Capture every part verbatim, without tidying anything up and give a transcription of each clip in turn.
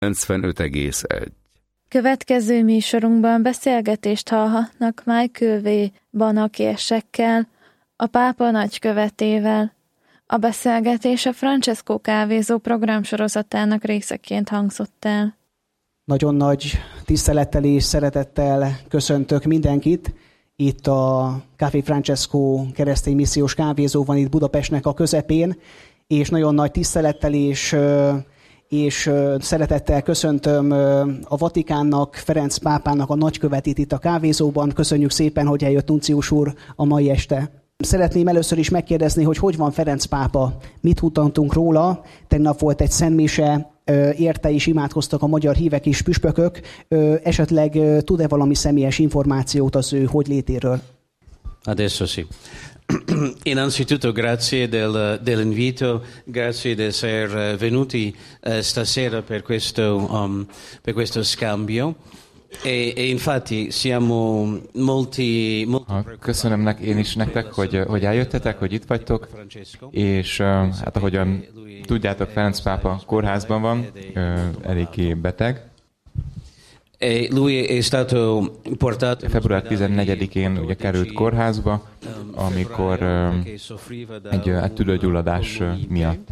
kilencvenöt egész egy. Következő műsorunkban beszélgetést hallhatnak Michael W. Banakérsekkel, a pápa nagykövetével. A beszélgetés a Francesco Kávézó programsorozatának részeként hangzott el. Nagyon nagy tisztelettel és szeretettel köszöntök mindenkit. Itt a Café Francesco keresztény missziós kávézó van itt Budapestnek a közepén, és nagyon nagy tisztelettel és, és szeretettel köszöntöm a Vatikánnak, Ferenc pápának a nagykövetét itt a kávézóban. Köszönjük szépen, hogy eljött Nuncius úr a mai este. Szeretném először is megkérdezni, hogy hogy van Ferenc pápa, mit tudtunk róla. Tegnap volt egy szentmise, érte és imádkoztak a magyar hívek és püspökök. Esetleg tud-e valami személyes információt az ő hogylétéről? Adesso sì. Innanzitutto grazie del, dell'invito, grazie di essere venuti eh, stasera per questo, um, per questo scambio. E, e infatti siamo molti, molti Köszönöm nek, én is nektek, hogy, hogy eljöttetek, hogy itt vagytok, és uh, hát ahogyan tudjátok, Ferenc pápa kórházban van, uh, eléggé beteg. E lui è stato portato február tizennegyedikén ugye került kórházba, amikor uh, egy uh, tüdőgyulladás uh, miatt.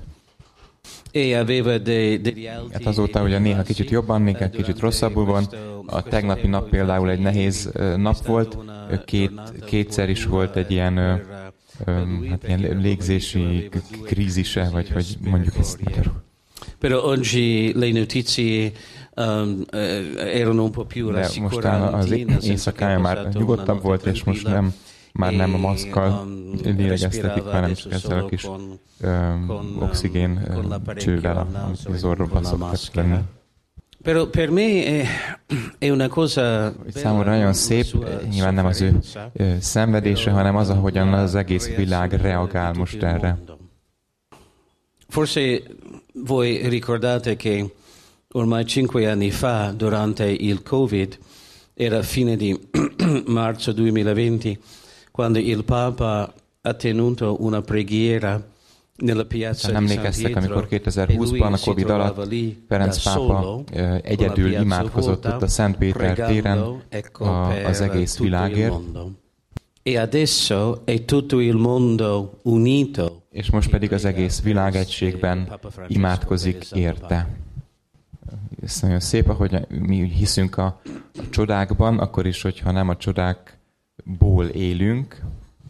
Hát azóta ugye néha kicsit jobban, néha kicsit rosszabbul van. A tegnapi nap például egy nehéz nap volt, Két, kétszer is volt egy ilyen, hát ilyen légzési krízise, vagy hogy mondjuk ezt magyarul. Però oggi le notizie um, erano un po' più rassicuranti. Az éjszakája már nyugodtabb volt, és most nem, már nem a maszkkal lélegeztetik, hanem csak ezzel a kis um, oxigén um, csővel, amit az orrokban szoktak lenni. Pero per me è, è una cosa számomra nagyon szép, nyilván nem az ő ö, szenvedése, hanem az, ahogyan az egész világ reagál most erre. Forse voi ricordate che ormai cinque anni fa, durante il Covid, era fine di marzo duemilaventi, quando il Papa ha tenuto una preghiera. Emlékeztek, amikor kétezer-húszban a Covid alatt Ferenc pápa egyedül imádkozott ott a Szent Péter téren az egész világért. És most pedig az egész világ egységben imádkozik érte. Ez nagyon szép, ahogy mi hiszünk a, a csodákban, akkor is, hogyha nem a csodákból élünk.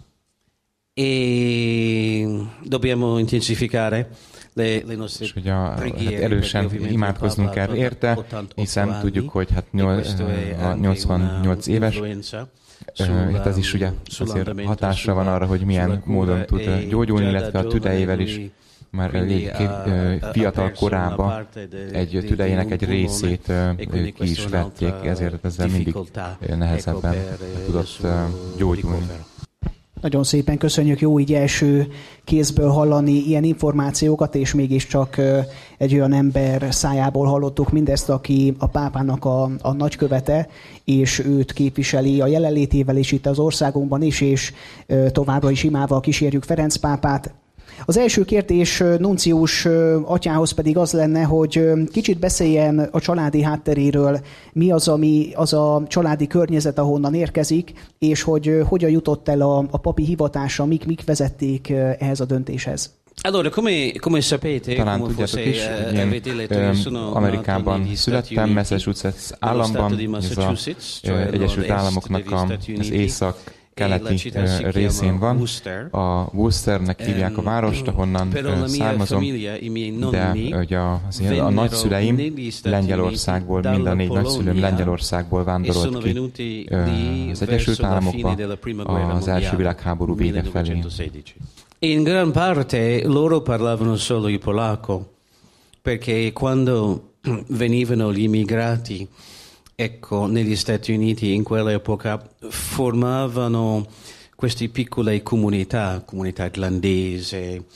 E dobbiamo intensificare le, le nostre és hogy a, hát erősen imádkoznunk kell érte, hiszen tudjuk, hogy hát nyolcvannyolc éves, hát ez is ugye azért hatásra van arra, hogy milyen módon tud gyógyulni, illetve a tüdejével is már elég fiatal korában egy tüdejének egy részét ki is vették, ezért ezzel mindig nehezebben tudott gyógyulni. Nagyon szépen köszönjük, jó így első kézből hallani ilyen információkat, és mégiscsak egy olyan ember szájából hallottuk mindezt, aki a pápának a, a nagykövete, és őt képviseli a jelenlétével is itt az országunkban is, és továbbra is imával kísérjük Ferenc pápát. Az első kérdés Nuncius atyához pedig az lenne, hogy kicsit beszéljen a családi hátteréről, mi az, ami, az a családi környezet, ahonnan érkezik, és hogy hogyan jutott el a, a papi hivatásra, mik, mik vezették ehhez a döntéshez. Allora, come, come sapete, talán tudjátok is, hogy én Amerikában születtem, Massachusetts államban, ez az Egyesült Államoknak az észak keleti részén van. A Worcesternek hívják a várost, ahonnan származom, de ugye a, a nagyszüleim Lengyelországból, mind a négy nagyszülőm Lengyelországból vándorolt ki az Egyesült Államokba az első világháború vége felé. In gran parte loro parlavano solo il polacco, perché quando venivano gli immigrati, ecco, negli Stati Uniti in quell'epoca formavano queste piccole comunità, comunità irlandese,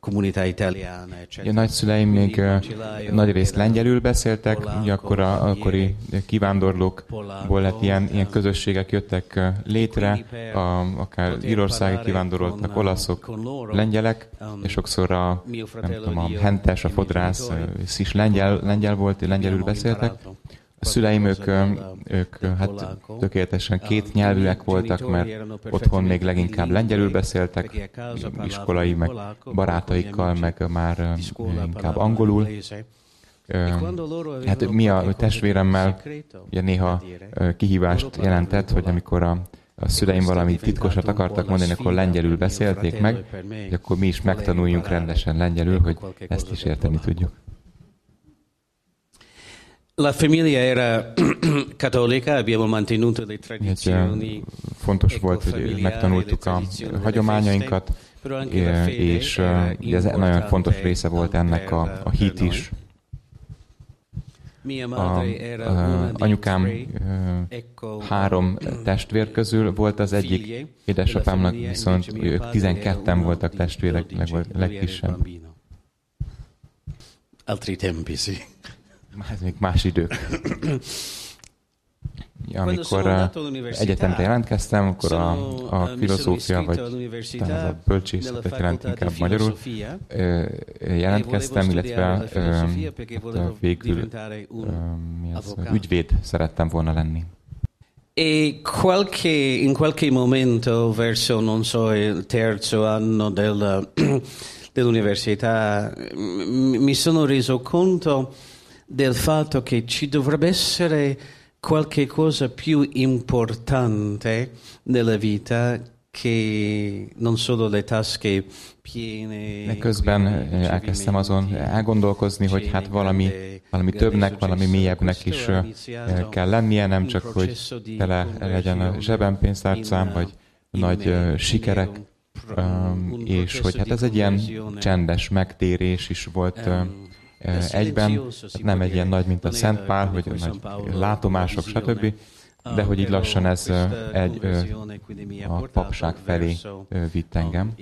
comunità italiana, eccetera. A nagyszüleim még nagy részt lengyelül beszéltek, ugye akkor a akkori kivándorlókból lett ilyen, ilyen közösségek jöttek létre, a, akár írországi kivándoroltak, olaszok, lengyelek, és sokszor a, nem tudom, a hentes, a fodrász is lengyel, lengyel volt, lengyelül beszéltek. A szüleim, ők, ők hát tökéletesen két nyelvűek voltak, mert otthon még leginkább lengyelül beszéltek, iskolai, meg barátaikkal, meg már inkább angolul. Hát mi a testvéremmel ugye néha kihívást jelentett, hogy amikor a, a szüleim valami titkosat akartak mondani, akkor lengyelül beszélték meg, hogy akkor mi is megtanuljunk rendesen lengyelül, hogy ezt is érteni tudjuk. La famiglia era cattolica, abbiamo mantenuto le tradizioni. Fontos volt, hogy megtanultuk a hagyományainkat, és ez nagyon fontos része volt ennek a, a hit is. A, a, anyukám három testvér közül volt az egyik, édesapámnak viszont ők tizenketten voltak testvérek, legkisebb. Altri tempi, sì. Ez még más idők. Ja, amikor uh, egyetemre jelentkeztem, akkor a, a filozófia, vagy talán a bölcsészetet jelent inkább magyarul, uh, jelentkeztem, illetve uh, végül uh, mi az, ügyvéd szerettem volna lenni. E qualche, in qualche momento, verso, non so, il terzo anno del, dell'università, mi sono reso conto del fatto che ci dovrebbe essere qualche cosa più importante nella vita che non solo le tasche piene. Közben elkezdtem azon elgondolkozni, hogy hát valami, valami többnek, valami mélyebbnek is kell lennie, nem csak, hogy tele legyen a zsebem pénztárcám, vagy nagy sikerek, és hogy hát ez egy ilyen csendes megtérés is volt egyben, nem egy ilyen nagy, mint a Szent Pál, hogy nagy látomások, stb., de hogy így lassan ez egy a papság felé vitt engem.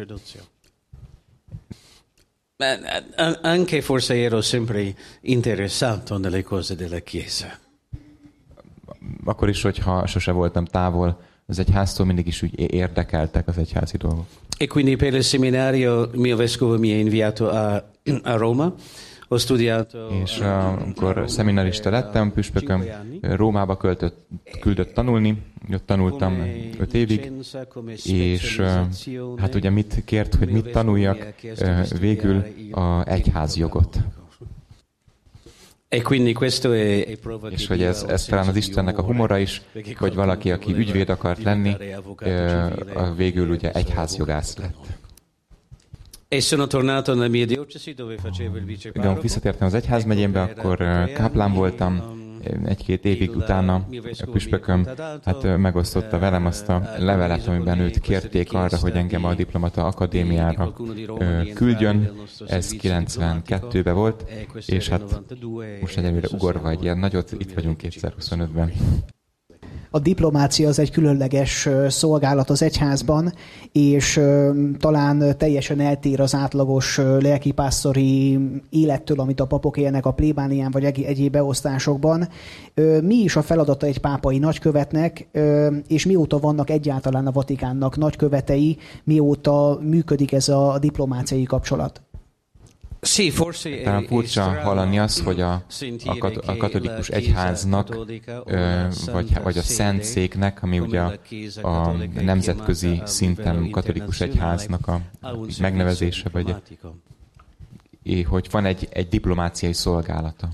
Anche forse ero sempre interessato nelle cose della Chiesa. Akkor is, hogyha sose voltam távol az egyháztól, mindig is úgy érdekeltek az egyházi dolgok. E quindi per il seminario mio vescovo mi ha inviato a, a Roma. Ho studiato. És amikor szeminarista lettem, püspököm Rómába költött, küldött tanulni, ott tanultam öt évig, és hát ugye mit kért, hogy mit tanuljak, végül a egyházjogot. E quindi questo è, és hogy ez, ez talán az Istennek a humora is, hogy valaki, aki ügyvéd akart lenni, végül ugye egyházjogász lett. E sono tornato nella mia diocesi dove facevo il viceparroco. Visszatértem az egyházmegyémbe, akkor káplán voltam, egy-két évig utána a püspököm hát megosztotta velem azt a levelet, amiben őt kérték arra, hogy engem a diplomata akadémiára küldjön. Ez kilencvenkettőben volt, és hát most egyelőre ugorva egy ilyen nagyot, itt vagyunk kétezer-huszonötben. A diplomácia az egy különleges szolgálat az egyházban, és talán teljesen eltér az átlagos lelkipásztori élettől, amit a papok élnek a plébánián vagy egyéb beosztásokban. Mi is a feladata egy pápai nagykövetnek, és mióta vannak egyáltalán a Vatikánnak nagykövetei, mióta működik ez a diplomáciai kapcsolat? Talán furcsa hallani azt, hogy a, a, kat, a katolikus egyháznak, vagy, vagy a Szentszéknek, ami ugye a, a nemzetközi szinten katolikus egyháznak a megnevezése, vagy hogy van egy, egy diplomáciai szolgálata.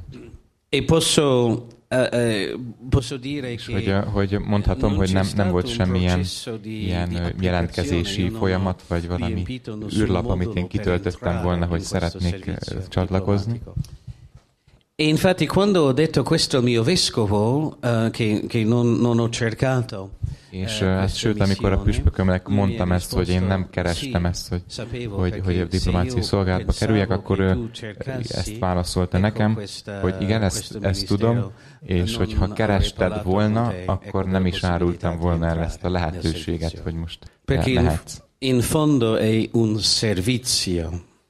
És hogy, hogy mondhatom, hogy nem, nem volt semmilyen ilyen jelentkezési folyamat, vagy valami űrlap, amit én kitöltöttem volna, hogy szeretnék csatlakozni. E infatti quando ho detto questo al mio vescovo, uh, che, che non, non ho cercato, és hát, sőt, amikor a püspökömnek mondtam ezt, hogy én nem kerestem ezt, hogy, hogy, hogy a diplomáciai szolgálatba kerüljek, akkor ő ezt válaszolta nekem, hogy igen, ezt, ezt tudom, és hogyha kerested volna, akkor nem is árultam volna el ezt a lehetőséget, hogy most lehetsz. In fondo è un servizio.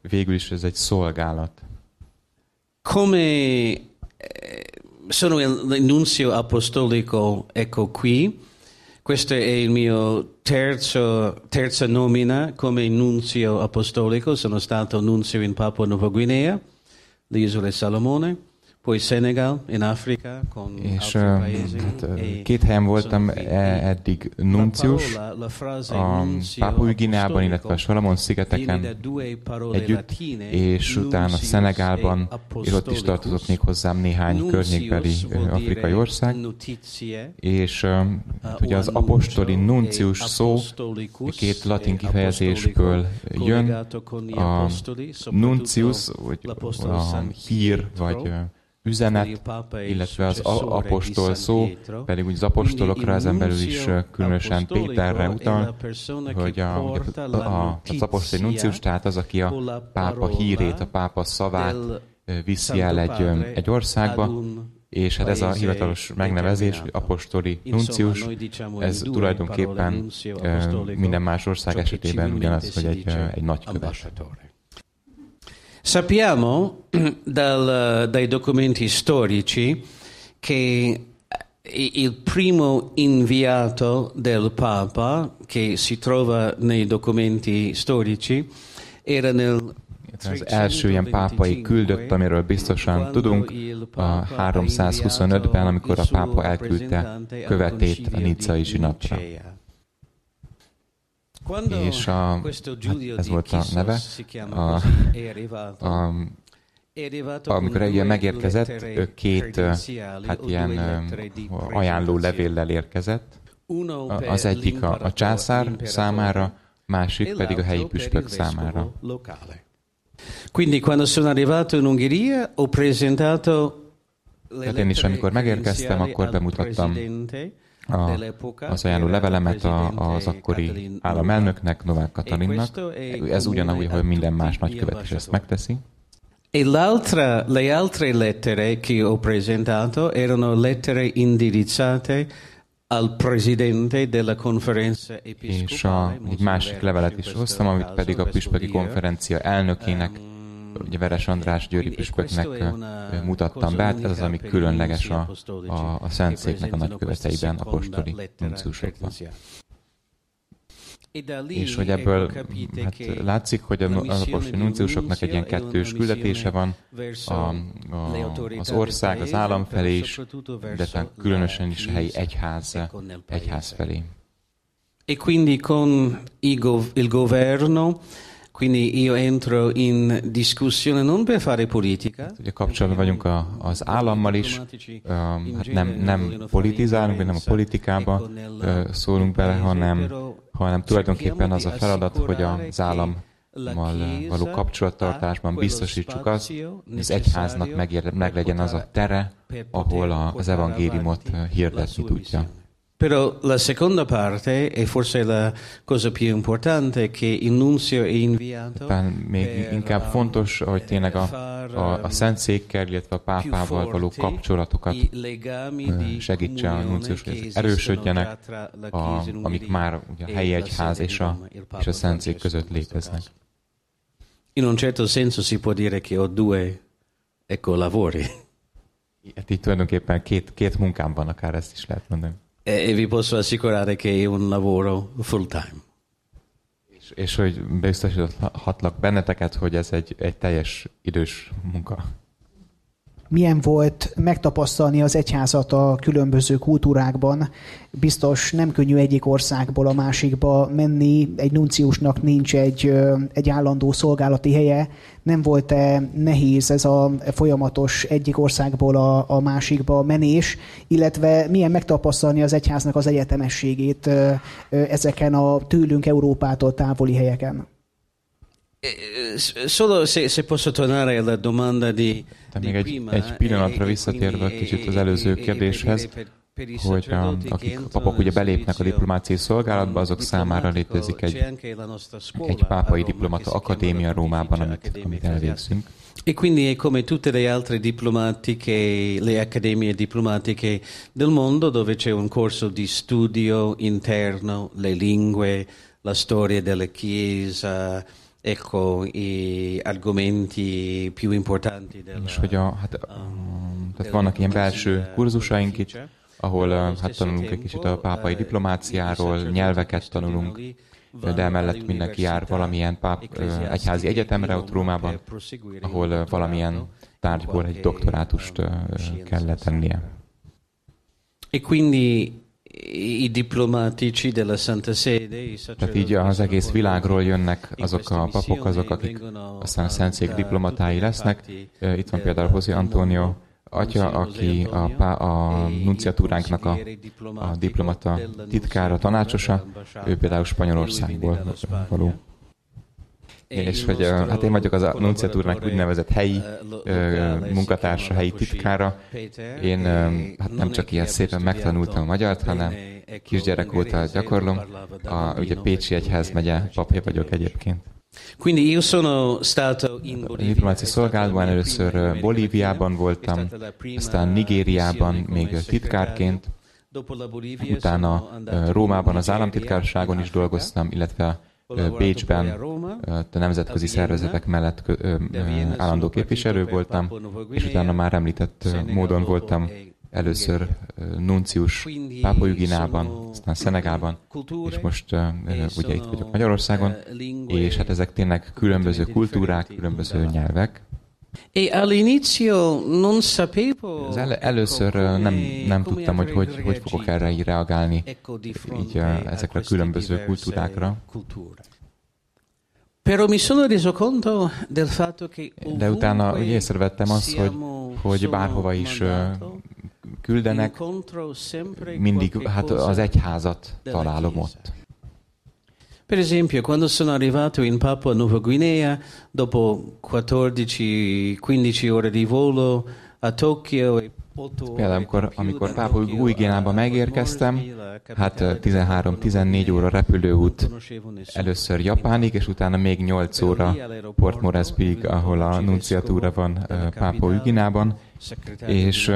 végül is ez egy szolgálat. Come sono il nunzio apostolico, ecco qui. Questo è il mio terzo, terza nomina come nunzio apostolico. Sono stato nunzio in Papua Nuova Guinea, le Isole Salomone, poi Senegal, in Africa, con és altri paesi. Hát, két helyen voltam eddig nuncius, a Pápua Guineában, illetve a Salamon-szigeteken együtt, és utána Szenegálban, és ott is tartozott még hozzám néhány környékbeli afrikai ország, és hát ugye az apostoli nuncius szó két latin kifejezésből jön, a nuncius, vagy a hír, vagy üzenet, illetve az apostol szó, pedig úgy az apostolokra ezen belül is különösen Péterre utal, hogy a, a, az apostoli nuncius, tehát az, aki a pápa hírét, a pápa szavát viszi el egy, egy országba, és hát ez a hivatalos megnevezés, apostoli nuncius, ez tulajdonképpen minden más ország esetében ugyanaz, hogy egy, egy nagykövet. Sappiamo dal, dai documenti storici che il primo inviato del Papa, che si trova nei documenti storici, era nel az első ilyen pápai küldött, amiről biztosan tudunk, a háromszázhuszonötben, amikor a pápa elküldte követét a nicai zsinatra. És a, hát ez volt a neve, a, a, amikor egy ilyen megérkezett, két hát ilyen ajánló levéllel érkezett. Az egyik a, a császár számára, másik pedig a helyi püspök számára. Quindi quando sono arrivato in Ungheria ho presentato hát én is, amikor megérkeztem, akkor bemutattam A, az ajánló levelemet a, az akkori államelnöknek, Novák Katalinnak. Ez ugyanúgy, hogy minden más nagykövet is ezt megteszi. E l'altra, le altre lettere che ho presentato erano lettere indirizzate al presidente della conferenza episcopale. És a, egy másik levelet is hoztam, amit pedig a püspöki konferencia elnökének, ugye Veres András győri püspöknek mutattam be, hát ez az, ami különleges a, a, a Szentszéknek a nagyköveteiben, apostoli nunciusokban. És hogy ebből hát látszik, hogy az apostoli nunciusoknak egy ilyen kettős küldetése van, a, a, az ország, az állam felé is, de különösen is a helyi egyház, egyház felé. E quindi con il governo, quindi io entro in discussione non per fare politica. Ugye kapcsolatban vagyunk a, az állammal is, hát nem, nem politizálunk, vagy nem a politikába szólunk bele, hanem, hanem tulajdonképpen az a feladat, hogy az állammal való kapcsolattartásban biztosítsuk azt, hogy az egyháznak megér, meg legyen az a tere, ahol az evangéliumot hirdetni tudja. Però la seconda parte, e forse la cosa più importante, che il nunzio è inviato. Még inkább fontos, hogy tényleg a, a, a Szentszékkel, illetve a pápával való kapcsolatokat segítse a nuncius, hogy erősödjenek, a, amik már ugye, a helyi egyház és a, és a Szentszék között léteznek. In un certo senso si può dire che ho due, ecco, lavori. Hát itt tulajdonképpen két, két munkám van, akár ezt is lehet mondani. E vi posso assicurare che è un lavoro full time. És, és hogy biztosíthatlak benneteket, hogy ez egy, egy teljes idős munka. Milyen volt megtapasztalni az egyházat a különböző kultúrákban? Biztos nem könnyű egyik országból a másikba menni, egy nunciusnak nincs egy, egy állandó szolgálati helye. Nem volt-e nehéz ez a folyamatos egyik országból a, a másikba menés, illetve milyen megtapasztalni az egyháznak az egyetemességét ezeken a tőlünk Európától távoli helyeken? Solo se, se posso tornare alla domanda di, De még egy, egy pillanatra visszatérve kicsit az előző kérdéshez, hogy a, akik papok ugye belépnek a diplomáciai szolgálatba, azok számára létezik egy, egy pápai diplomata akadémia Rómában, amit, amit elvégzünk. E quindi è come tutte le altre diplomatiche, le accademie diplomatiche del mondo, dove c'è un corso di studio interno, le lingue, la storia della Chiesa, ecco, i argomenti più importanti della, és hogy a, hát, um, tehát vannak ilyen belső kurzusaink itt, ahol hát tanulunk egy kicsit a pápai diplomáciáról, nyelveket tanulunk, de emellett mindenki jár valamilyen páp, egyházi egyetemre ott Rómában, ahol valamilyen tárgyból egy doktorátust kell letennie. E quindi i diplomatici della Santa Sede, tehát így az egész világról jönnek azok a papok, azok, akik aztán a Szentszék diplomatái lesznek. Itt van például José Antonio atya, aki a, a nunciatúránknak a, a diplomata titkára, tanácsosa, ő például Spanyolországból való. És hogy hát én vagyok az a nunciatúrnak úgynevezett helyi munkatársa, helyi titkára. Én hát nem csak ilyen szépen megtanultam a magyart, hanem kisgyerek óta gyakorlom. A, ugye Pécsi egyházmegye papja vagyok egyébként. Quindi io sono stato in Bolivia. Diplomáciai szolgálatban először Bolíviában voltam, aztán Nigériában még titkárként, utána Rómában az államtitkárságon is dolgoztam, illetve Bécsben a nemzetközi szervezetek mellett állandó képviselő voltam, és utána már említett módon voltam először nuncius Pápua Új-Guineában, aztán Szenegálban, és most uh, ugye itt vagyok Magyarországon, és hát ezek tényleg különböző kultúrák, különböző nyelvek. Az el, először nem, nem tudtam, hogy, hogy hogy fogok erre így reagálni, így uh, ezekre a különböző kultúrákra. De utána ugye észrevettem azt, hogy, hogy bárhova is uh, küldenek, mindig hát az egyházat találom ott. Per esempio, quando sono arrivato in Papua Nuova Guinea, dopo quattordici quindici ore di volo a Tokyo, például amikor, amikor Pápua Új-Guineába megérkeztem, hát tizenhárom-tizennégy óra repülőút először Japánig, és utána még nyolc óra Port Moresbyig, ahol a nunciatúra van Pápua Új-Guineában, és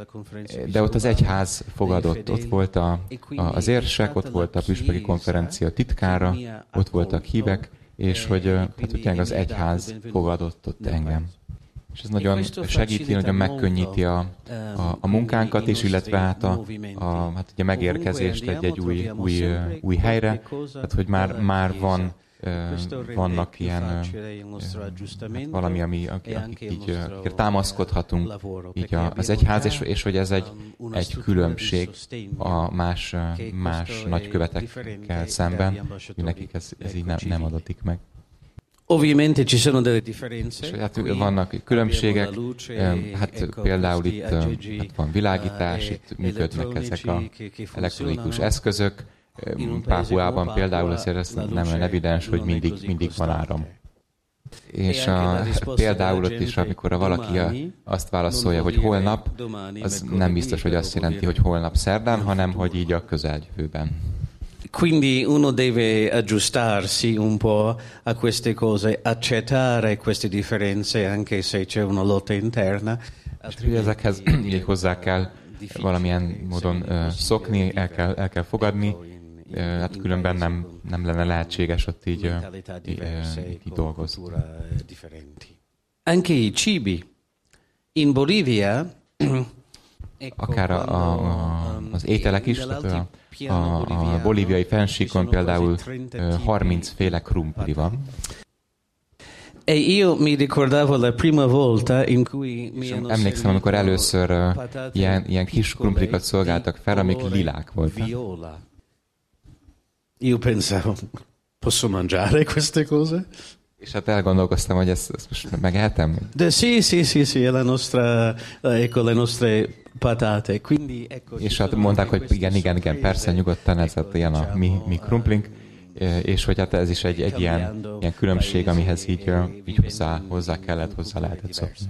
de ott az egyház fogadott, ott volt a, a, az érsek, ott volt a püspöki konferencia titkára, ott voltak hívek, és hogy hát tényleg az egyház fogadott ott engem. És ez nagyon segíti, nagyon megkönnyíti a, a, a munkánkat is, illetve hát a, a hát ugye megérkezést egy, egy új, új, új helyre, tehát hogy már, már van, vannak ilyen hát valami, ami, akik így akik támaszkodhatunk így az egyház, és, és hogy ez egy, egy különbség a más, más nagykövetekkel szemben, hogy nekik ez, ez így nem, nem adatik meg. Ovviamente ci sono delle differenze. És hát vannak különbségek, hát például itt hát van világítás, itt működnek ezek az elektronikus eszközök. Pápuában például azért ez nem olyan evidens, hogy mindig, mindig van áram. És a, például ott is, amikor valaki azt válaszolja, hogy holnap, az nem biztos, hogy azt jelenti, hogy holnap szerdán, hanem hogy így a közeljövőben. Quindi uno deve aggiustarsi un po' a queste cose, accettare queste differenze anche se c'è una lotta interna. És ezekhez így hozzá kell valamilyen módon uh, szokni, el kell, el kell fogadni, uh, hát különben nem, nem lenne lehetséges ott így, uh, így, uh, így dolgozni. Anche i cibi. In Bolivia akár a, a, az ételek is, tehát a, a, a bolíviai fennsíkon például harminc féle krumpli van. E io mi ricordavo la prima volta in cui mi hanno emlékszem, amikor először uh, ilyen, ilyen kis krumplikat szolgáltak fel, amik lilák voltak. Io pensavo, posso mangiare queste cose? És hát elgondolkoztam, hogy ezt, ezt most megehetem? De sì, sì, sì, sì, la nostra, ecco, le nostre patate. Quindi, ecco, és hát mondták, hogy igen, igen, igen, persze, nyugodtan, ez hát ilyen a mi, mi krumplink, és hogy hát ez is egy, egy ilyen, ilyen különbség, amihez így, így hozzá, hozzá kellett, hozzá lehetett szokni.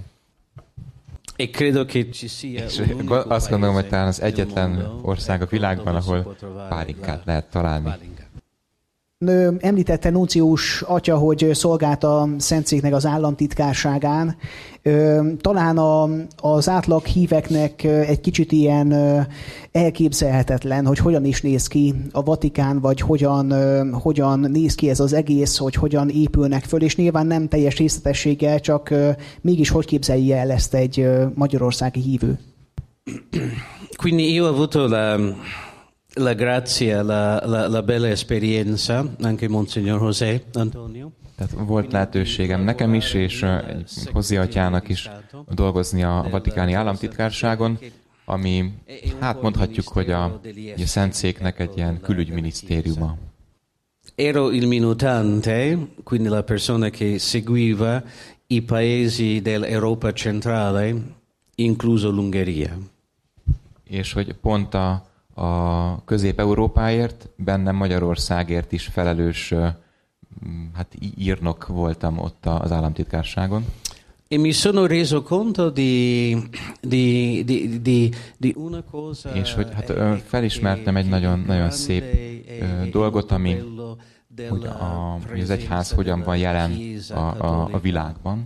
És azt gondolom, hogy talán az egyetlen ország a világban, ahol pálinkát lehet találni. Említette nuncius atya, hogy szolgált a Szentszéknek az államtitkárságán. Talán a, az átlag híveknek egy kicsit ilyen elképzelhetetlen, hogy hogyan is néz ki a Vatikán, vagy hogyan, hogyan néz ki ez az egész, hogy hogyan épülnek föl, és nyilván nem teljes részletességgel, csak mégis hogy képzelje el ezt egy magyarországi hívő. Quindi io ho avuto la... La grazia, la, la, la bella esperienza, anche Monsignor José Antonio. Tehát volt lehetőségem nekem is, és José atyának is dolgozni a vatikáni államtitkárságon, ami, hát mondhatjuk, hogy a, a Szentszéknek egy ilyen külügyminisztériuma. Ero il minutante, quindi la persona che seguiva i paesi dell'Europa centrale, incluso l'Ungheria. És hogy pont a a Közép-Európáért, bennem Magyarországért is felelős hát írnok voltam ott az államtitkárságon. E mi sono reso conto di, di, di, di, di una cosa. És hogy hát felismertem egy nagyon, nagyon szép dolgot, ami hogy a, az egyház hogyan van jelen a, a, a világban.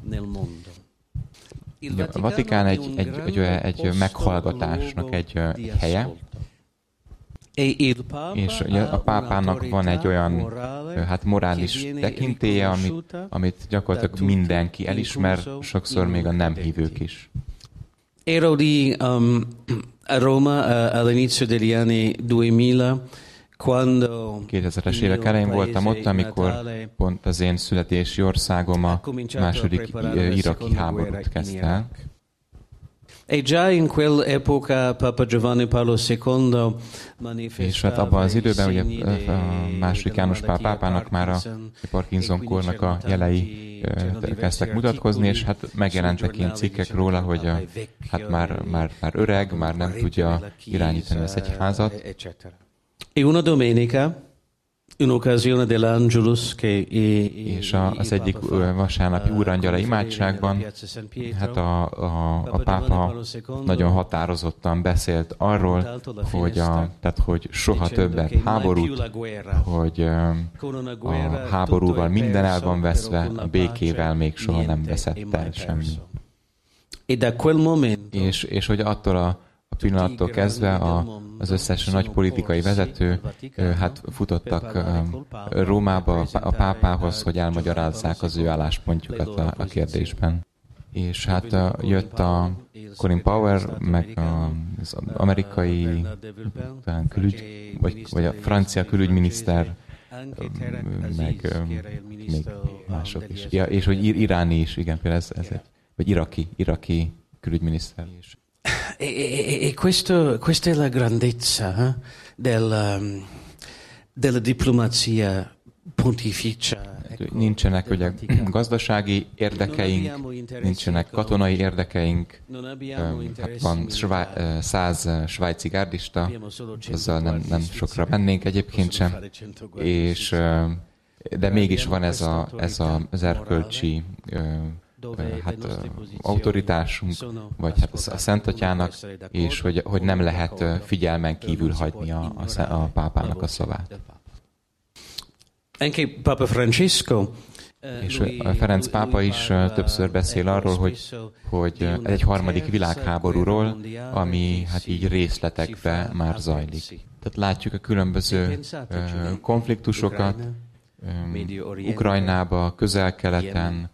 A Vatikán egy, egy, egy, egy meghallgatásnak egy, egy helye, és a pápának van egy olyan hát morális tekintélye, amit, amit gyakorlatilag mindenki elismer, sokszor még a nem hívők is. Ero lì um, a Roma uh, all'inizio degli anni duemila, quando kétezres évek elején voltam ott, amikor pont az én születési országom a második iraki háborút kezdte el. E già in quell'epoca Papa Giovanni Paolo secondo manifestava. És hát abban az időben ugye a második János Pál pápának már a Parkinson-kornak a jelei kezdtek mutatkozni, és hát megjelentek ilyen cikkek róla, hogy a, hát már, már, már öreg, már nem tudja irányítani az egyházat. E una domenica, in occasione dell'Angelus, che és az egyik vasárnapi úrangyala imádságban, hát a, a, a pápa nagyon határozottan beszélt arról, hogy, a, tehát, hogy soha többet háborút, hogy a háborúval minden el van veszve, a békével még soha nem veszett el semmi. És, és hogy attól a A pillanattól kezdve a, az összes nagy politikai vezető hát futottak Rómába a pápához, hogy elmagyarázzák az ő álláspontjukat a, a kérdésben. És hát jött a Colin Powell, meg az amerikai talán külügy, vagy, vagy a francia külügyminiszter, meg még mások is. Ja, és hogy iráni is, igen, például ez, ez egy, vagy iraki, iraki külügyminiszter is. E, e, e questo, questa è la grandezza eh, del, della diplomazia pontificia. Nincsenek ugye gazdasági érdekeink, nincsenek katonai érdekeink, hát van svá, száz svájci gárdista, azzal nem, nem sokra mennénk egyébként sem, és, de mégis van ez, a, ez a, az erkölcsi hát autoritásunk, vagy hát a Szentatyának, és hogy, hogy nem lehet figyelmen kívül hagyni a, a, a pápának a szavát. Anche Papa Francesco. És Ferenc pápa is többször beszél arról, hogy, hogy egy harmadik világháborúról, ami hát így részletekbe már zajlik. Tehát látjuk a különböző konfliktusokat, Ukrajnába, Közel-Keleten,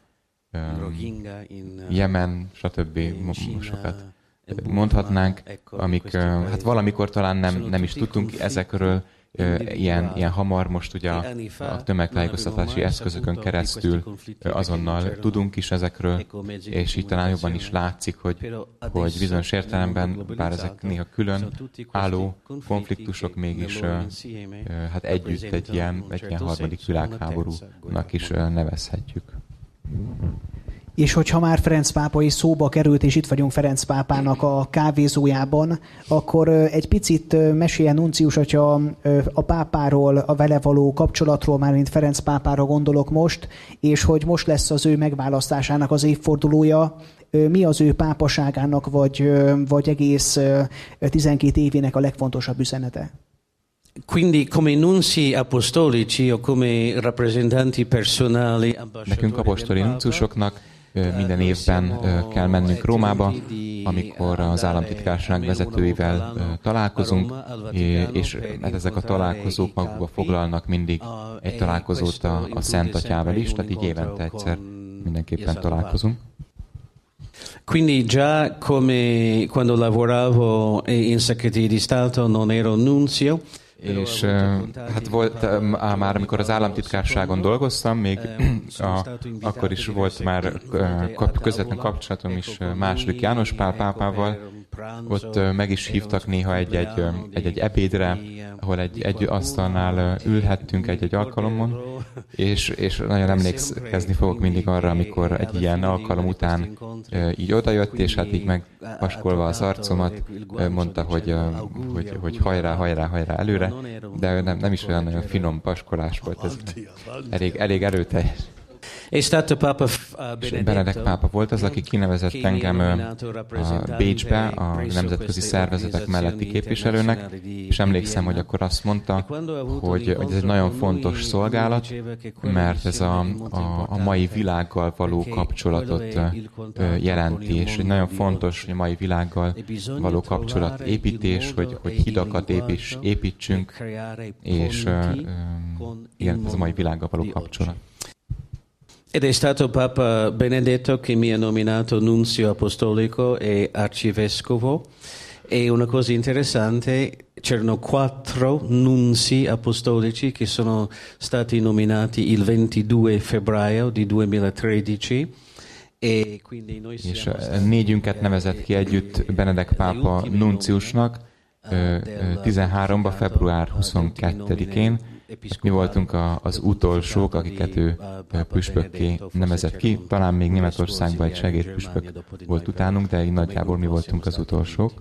Jemen, stb. Sokat mondhatnánk, amik hát valamikor talán nem, nem is tudtunk ezekről ilyen, ilyen hamar, most ugye a, a tömegtájékoztatási eszközökön keresztül azonnal tudunk is ezekről, és így talán jobban is látszik, hogy, hogy bizonyos értelemben, bár ezek néha külön álló konfliktusok, mégis hát együtt egy ilyen, egy ilyen harmadik világháborúnak is nevezhetjük. És hogyha már Ferenc pápa is szóba került, és itt vagyunk Ferenc pápának a kávézójában, akkor egy picit meséljen nuncius, hogyha a pápáról, a vele való kapcsolatról, már mint Ferenc pápára gondolok most, és hogy most lesz az ő megválasztásának az évfordulója, mi az ő pápaságának, vagy, vagy egész tizenkét évének a legfontosabb üzenete? Quindi come nunzi apostolici o come rappresentanti personali, nekünk apostoli nunciusoknak minden évben kell mennünk Rómába, amikor az államtitkárság vezetőivel találkozunk, és ezek a találkozók magukba foglalnak mindig egy találkozót a, a Szent Atyával is, tehát így évente egyszer mindenképpen találkozunk. Quindi già come quando lavoravo in Segreteria di Stato non ero nunzio. És hát volt már, amikor az államtitkárságon dolgoztam, még a, akkor is volt már közvetlen kapcsolatom is második János Pál pápával. Ott meg is hívtak néha egy-egy, egy-egy ebédre, ahol egy, egy asztalnál ülhettünk egy-egy alkalomon, és, és nagyon emlékezni fogok mindig arra, amikor egy ilyen alkalom után így odajött, és hát így megpaskolva az arcomat mondta, hogy, hogy, hogy hajrá, hajrá, hajrá előre, de nem, nem is olyan nagyon finom paskolás volt, ez elég, elég erőteljes. És Benedek pápa volt az, aki kinevezett engem a Bécsbe a nemzetközi szervezetek melletti képviselőnek, és emlékszem, hogy akkor azt mondta, hogy, hogy ez egy nagyon fontos szolgálat, mert ez a, a, a mai világgal való kapcsolatot jelenti, és egy nagyon fontos, hogy a mai világgal való kapcsolatépítés, hogy, hogy hidakat építs, építsünk, és igen, ez a mai világgal való kapcsolat. Ed è stato Papa Benedetto che mi ha nominato nunzio apostolico e arcivescovo. E una cosa interessante, c'erano quattro nunzi apostolici che sono stati nominati il ventidue febbraio di duemilatredici. E quindi noi és négyünket nevezett ki együtt Benedek pápa nunciusnak tizenháromba február huszonkettedikén. Mi voltunk a, az utolsók, akiket ő püspökké nevezett ki. Talán még Németországban egy segédpüspök volt utánunk, de így nagyjából mi voltunk az utolsók.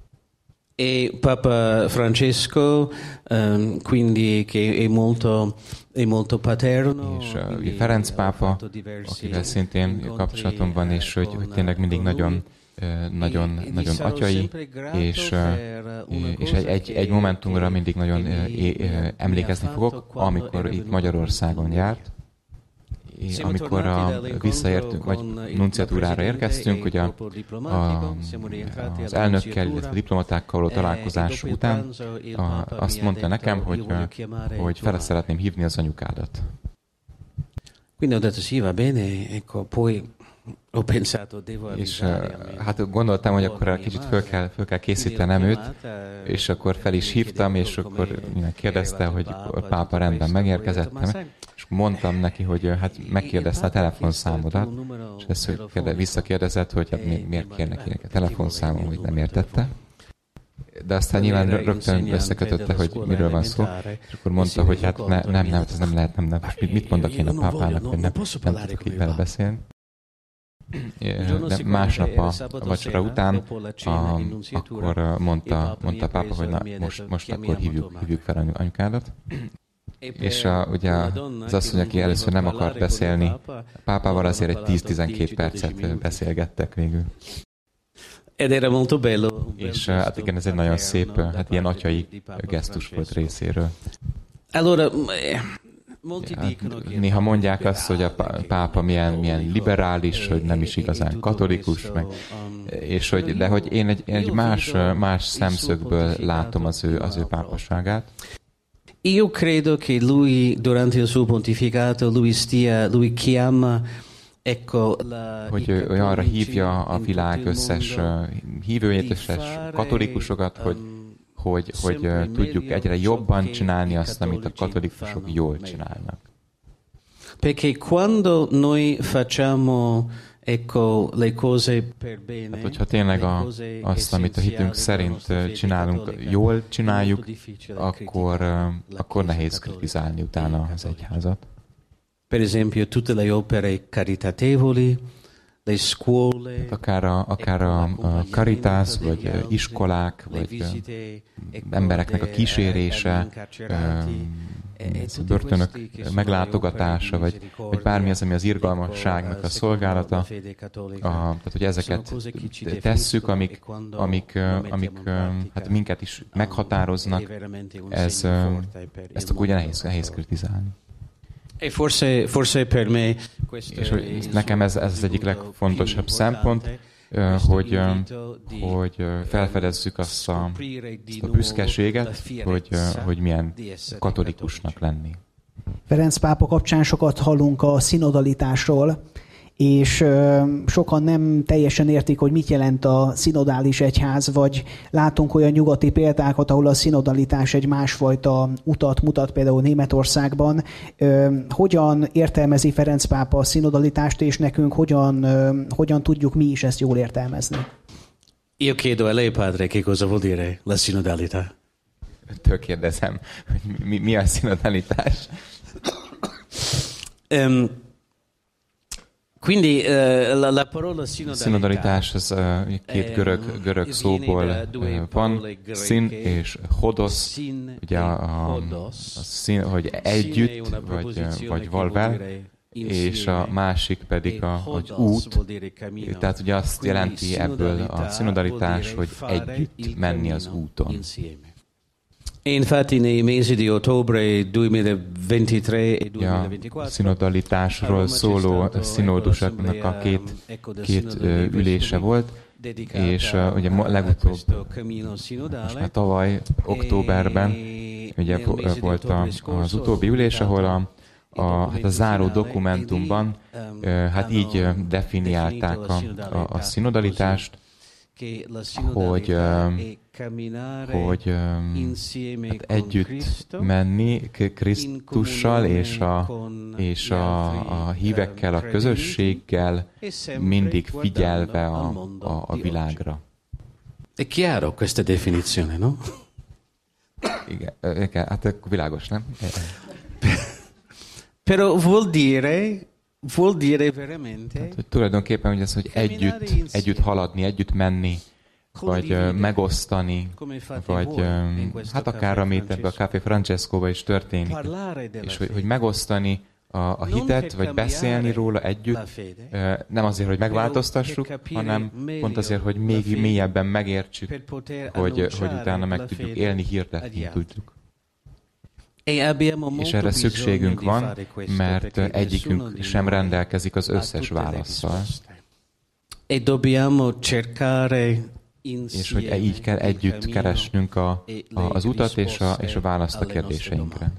E Papa Francesco, um, quindi che è molto, è molto paterno. És uh, Ferenc pápa, akivel szintén kapcsolatom van, és hogy, hogy tényleg mindig nagyon nagyon, nagyon atyai, és, és egy, egy, egy momentumra mindig nagyon emlékezni fogok, amikor itt Magyarországon járt, amikor a, visszaértünk, vagy nunciatúrára érkeztünk, ugye a, a, az elnökkel, illetve a diplomatákkal való találkozás után a, azt mondta nekem, hogy, hogy fel szeretném hívni az anyukádat. Quindi ho detto sì, va bene, ecco, poi ho pensato, devo és hát gondoltam, hogy akkor kicsit föl kell, föl kell készítenem őt, és akkor fel is hívtam, és akkor kérdezte, hogy a pápa rendben megérkezett, és mondtam neki, hogy hát megkérdezte a telefonszámodat, és ezt hogy visszakérdezett, hogy hát miért kér neki a telefonszámom, hogy nem értette. De aztán nyilván rögtön összekötötte, hogy miről van szó, és akkor mondta, hogy hát ne, nem, nem, ez nem lehet, nem, nem. Mit mondok én a pápának, hogy nem, nem tudok így vele beszélni. De másnap a vacsora után a, akkor mondta, mondta a pápa, hogy na, most, most akkor hívjuk, hívjuk fel anyukádat. És a, ugye az asszony, aki először nem akart beszélni, a pápával azért egy tíz-tizenkét percet beszélgettek végül. És hát igen, ez egy nagyon szép, hát ilyen atyai gesztus volt részéről. Néha mondják azt, hogy a pápa milyen, milyen liberális, hogy nem is igazán katolikus, meg, és hogy, de hogy én egy, egy más, más szemszögből látom az ő, az ő pápaságát. Io credo che lui, durante il suo pontificato, lui stia, lui chiama, ecco, la, hogy ő arra hívja a világ összes hívőjét, összes katolikusokat, hogy hogy, hogy uh, tudjuk egyre jobban csinálni azt, amit a katolikusok jól csinálnak. Perché quando noi facciamo, ecco, le cose per bene, hát, hogyha tényleg a, azt, amit a hitünk szerint csinálunk, jól csináljuk, akkor, uh, akkor nehéz kritizálni utána az egyházat. Per esempio, tutte le opere caritatevoli, hát akár a, akár a, a Caritas, vagy iskolák, vagy embereknek a kísérése, börtönök meglátogatása, vagy, vagy bármi az, ami az irgalmasságnak a szolgálata. A, tehát, hogy ezeket tesszük, amik, amik, amik hát minket is meghatároznak, ez, ezt akkor ugye nehéz, nehéz kritizálni. És nekem ez, ez az egyik legfontosabb szempont, hogy, hogy felfedezzük azt a, azt a büszkeséget, hogy, hogy milyen katolikusnak lenni. Ferenc pápa kapcsán sokat hallunk a szinodalitásról, és sokan nem teljesen értik, hogy mit jelent a szinodális egyház, vagy látunk olyan nyugati példákat, ahol a szinodalitás egy másfajta utat mutat, például Németországban. Hogyan értelmezi Ferenc pápa a szinodalitást, és nekünk hogyan, hogyan tudjuk mi is ezt jól értelmezni? Io chiedo a lei, padre, che cosa vuol dire la sinodalità? Től kérdezem, hogy mi, mi a szinodalitás? um, Quindi uh, la, la parola szinodalitás az uh, két görög, görög szóból uh, van, szín és hodosz, ugye a, a, a szín, hogy együtt, vagy, vagy valvel, és a másik pedig a, hogy út, tehát ugye azt jelenti ebből a szinodalitás, hogy együtt menni az úton. Infatti nei mesi di ottobre duemilaventitré e duemilaventiquattro a szinodalitásról szóló szinódusoknak a két, két ülése volt, és uh, ugye legutóbb, most már tavaly októberben ugye volt a, az utóbbi ülés, ahol a, a, hát a záró dokumentumban uh, hát így definiálták a, a, a szinodalitást, hogy, hogy hát együtt menni Krisztussal és a, és a, a hívekkel, a közösséggel, mindig figyelve a, a, a világra. È chiaro questa definizione, no? Igen, igen, hát világos, nem? Però vuol dire Vuol dire veramente hát, hogy tulajdonképpen hogy ez, hogy együtt, együtt haladni, együtt menni, vagy uh, megosztani, vagy uh, hát akár amit ebben a Café Francescoban is történik, és hogy, hogy megosztani a, a hitet, vagy beszélni róla együtt, uh, nem azért, hogy megváltoztassuk, hanem pont azért, hogy még mélyebben megértsük, hogy, hogy utána meg tudjuk élni, hirdetni tudjuk. És erre szükségünk van, mert egyikünk sem rendelkezik az összes válasszal. És hogy így kell együtt keresnünk a, a, az utat és a, és a választ a kérdéseinkre.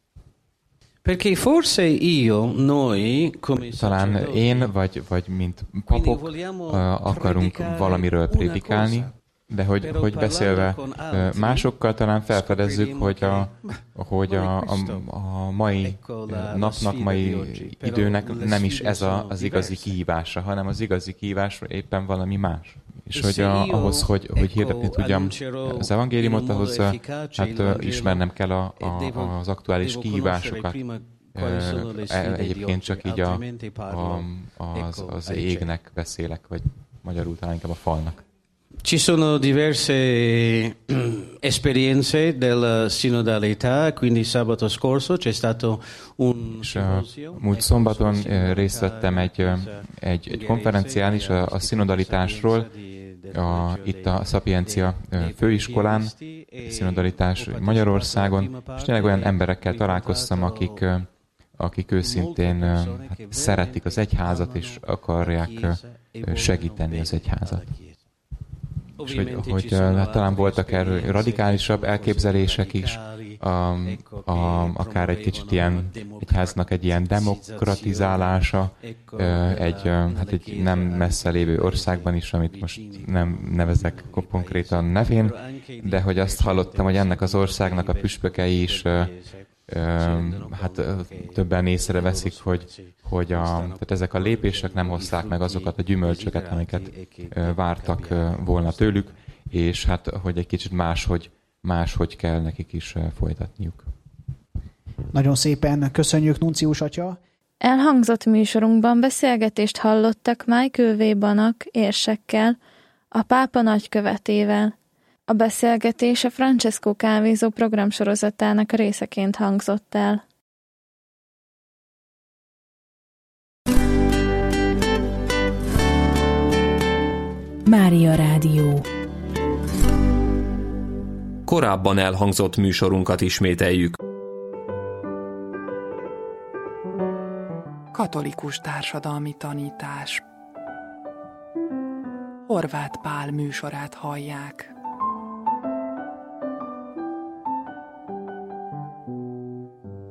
Talán én, vagy, vagy mint papok akarunk valamiről prédikálni, de hogy, hogy beszélve másokkal talán felfedezzük, hogy a, hogy a, a, a mai napnak, mai időnek nem is ez a, az igazi kihívása, hanem az igazi kihívás éppen valami más. És hogy a, ahhoz, hogy, hogy hirdetni tudjam az evangéliumot, ahhoz hát ismernem kell a, a, az aktuális kihívásokat. Egyébként csak így a, a, az, az égnek beszélek, vagy magyarul talán inkább a falnak. Ci sono diverse esperienze della sinodalità, quindi sabato scorso c'è stato un symposium. Múlt szombaton részt vettem egy, egy, egy konferencián is a, a szinodalitásról, a, itt a Szapiencia főiskolán, a szinodalitás Magyarországon, és tényleg olyan emberekkel találkoztam, akik, akik őszintén hát, szeretik az egyházat, és akarják segíteni az egyházat. És hogy, hogy hát, talán voltak erről radikálisabb elképzelések is, a, a, akár egy kicsit ilyen egyháznak egy ilyen demokratizálása, egy, hát egy nem messze lévő országban is, amit most nem nevezek konkrétan nevén, de hogy azt hallottam, hogy ennek az országnak a püspökei is hát többen észreveszik, hogy, hogy a, tehát ezek a lépések nem hozták meg azokat a gyümölcsöket, amiket vártak volna tőlük, és hát hogy egy kicsit máshogy, máshogy kell nekik is folytatniuk. Nagyon szépen köszönjük, Nuncius atya! Elhangzott műsorunkban beszélgetést hallottak Michael W. Banak érsekkel, a pápa nagykövetével. A beszélgetés a Francesco kávézó programsorozatának a részeként hangzott el. Mária Rádió. Korábban elhangzott műsorunkat ismételjük. Katolikus társadalmi tanítás. Horváth Pál műsorát hallják.